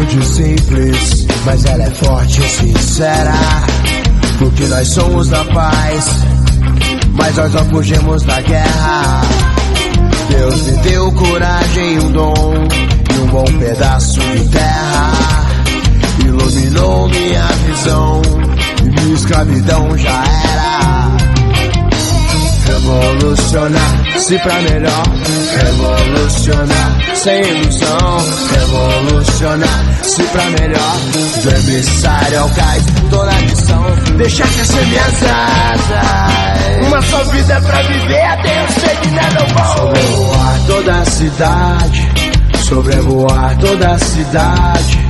Humilde, simples, mas ela é forte e sincera. Porque nós somos da paz, mas nós não fugimos da guerra. Deus me deu coragem, um dom e um bom pedaço de terra. Iluminou minha visão e minha escravidão já era. Revolucionar-se pra melhor, revolucionar sem ilusão, revolucionar-se pra melhor. Do emissário ao cais, toda a missão, deixar crescer minhas asas. Uma só vida pra viver, até eu sei que nada é bom. Sobrevoar toda a cidade, sobrevoar toda a cidade.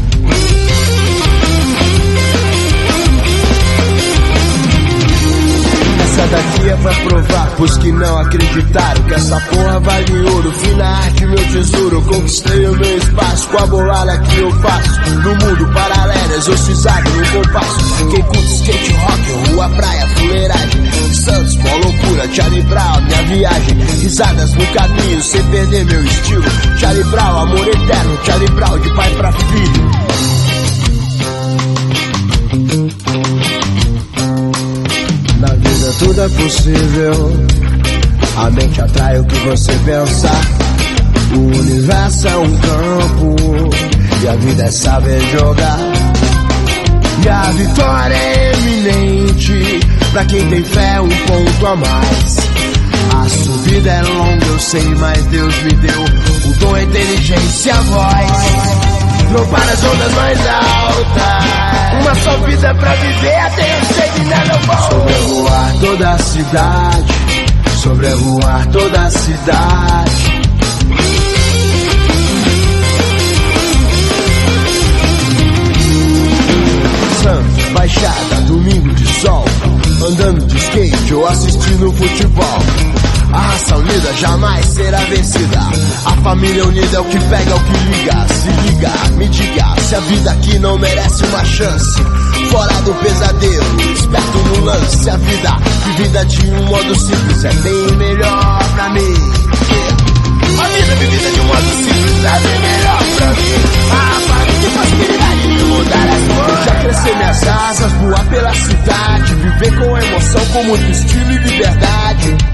Essa daqui é pra provar pros que não acreditaram que essa porra vale ouro. Fui na arte, meu tesouro, conquistei o meu espaço com a bolada que eu faço. No mundo paralelo, exorcizado no compasso. Quem curte skate rock, rua, praia, fuleiragem. Santos, mó loucura, Charlie Brown, minha viagem. Risadas no caminho, sem perder meu estilo. Charlie Brown, amor eterno, Charlie Brown, de pai pra filho. Na vida tudo é possível, a mente atrai o que você pensa. O universo é um campo e a vida é saber jogar. E a vitória é eminente pra quem tem fé, um ponto a mais. A subida é longa, eu sei, mas Deus me deu o dom, a inteligência, a voz. Não para as ondas mais altas, uma só vida pra viver, até eu sei que nada é bom. Sobrevoar toda a cidade, sobrevoar toda a cidade. Santos, Baixada, domingo de sol, andando de skate ou assistindo futebol. A raça unida jamais será vencida. A família unida é o que pega, é o que liga. Se liga, me diga se a vida aqui não merece uma chance. Fora do pesadelo, esperto no lance. A vida vivida de um modo simples é bem melhor pra mim. A vida vivida de um modo simples é bem melhor pra mim. A parte de facilidade de mudar as coisas. Já crescer minhas asas, voar pela cidade. Viver com emoção, com muito estilo e liberdade.